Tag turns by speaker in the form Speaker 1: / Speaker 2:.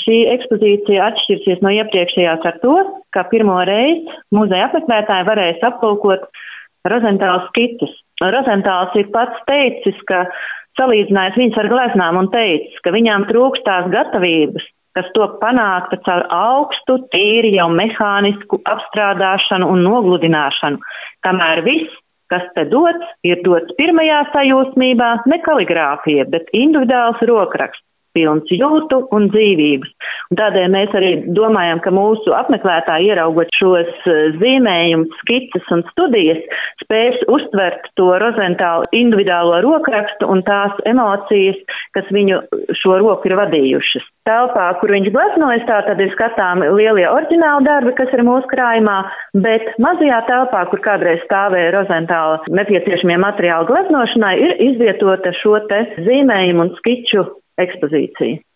Speaker 1: šī ekspozīcija atšķirsies no iepriekšējās ar to, ka pirmo reizi muzeja apmeklētāji varēs aplūkot Rozentāla skices. Rozentāls ir pats teicis, ka salīdzinājis viņas ar gleznām un teicis, ka viņām trūkstās gatavības, kas to panākta caur augstu, tīri jau mehānisku apstrādāšanu un nogludināšanu, kamēr viss, kas te dots, ir dots pirmajā sajūsmībā ne kaligrāfija, bet individuāls rokraksts, pilns jūtu un dzīvības. Un tādēļ mēs arī domājam, ka mūsu apmeklētāji, ieraugot šos zīmējumus, skices un studijas, spēs uztvert to Rozentāla individuālo rokrakstu un tās emocijas, kas viņu šo roku ir vadījušas. Telpā, kur viņš gleznojas, tā tad ir skatāmi lielie oriģināli darbi, kas ir mūsu krājumā, bet mazajā telpā, kur kādreiz stāvēja Rozentāla nepieciešamie materiāli gleznošanai, ir izvietota šo te zīmējumu un skiču ekspozīcija.